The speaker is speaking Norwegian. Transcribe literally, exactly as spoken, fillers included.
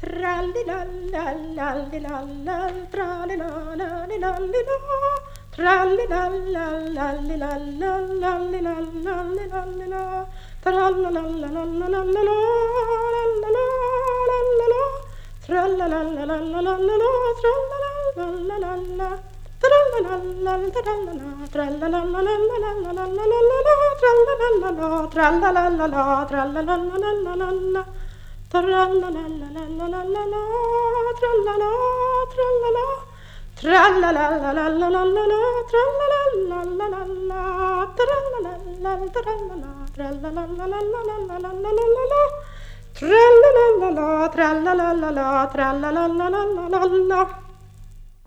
Trallilallallallallalal, trallilallallallalala, trallilallallallallallallalala, trallalalalalalalalala, trallalalalalala, trallalalalalala, trallalala, trallalalalalalalalala, trallalala, trallalalalalala. Tra-la-la-la-la-la-la-la, tra-la-la, tra-la-la, tra-la-la-la-la-la-la-la, tra-la-la-la-la-la-la, tra-la-la-la, tra-la-la, tra-la-la-la-la-la-la-la-la-la, tra-la-la-la-la, tra-la-la-la-la, tra-la-la-la-la-la-la.